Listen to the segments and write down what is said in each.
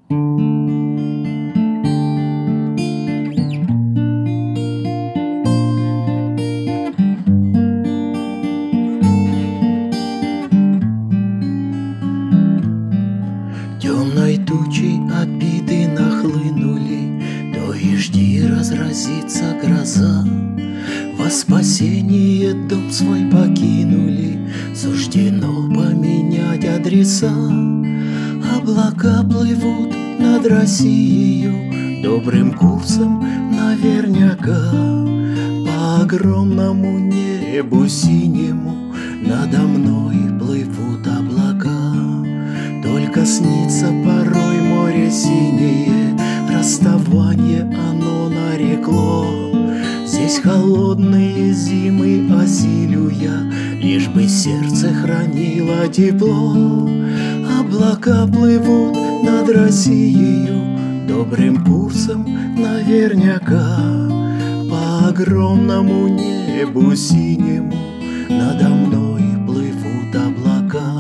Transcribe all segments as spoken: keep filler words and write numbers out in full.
Темной тучей обиды нахлынули, то и жди разразится гроза. Во спасение дом свой покинули, суждено поменять адреса. Облака плывут над Россией добрым курсом наверняка. По огромному небу синему надо мной плывут облака. Только снится порой море синее, расставание оно нарекло. Здесь холодные зимы осилю я, лишь бы сердце хранило тепло. Облака плывут над Россией добрым курсом наверняка. По огромному небу синему надо мной плывут облака.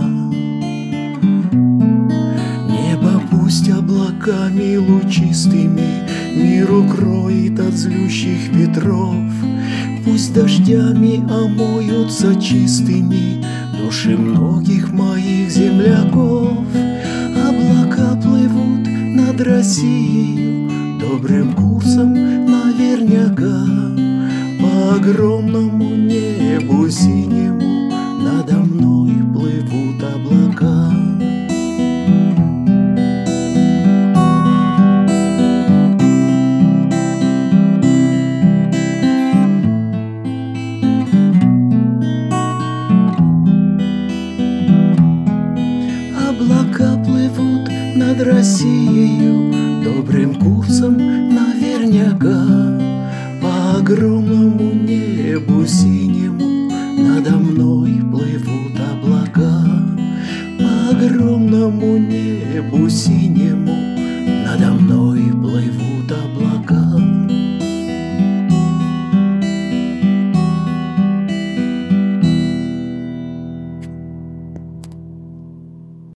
Небо пусть облаками лучистыми мир укроет от злющих ветров. Пусть дождями омоются чистыми души многих моих земляков. Облака плывут над Россией добрым курсом наверняка. По огромному небу синему надо мной плывут облака. Облака плывут над Россией добрым курсом наверняка. По огромному небу синему надо мной плывут облака. По огромному небу синему надо мной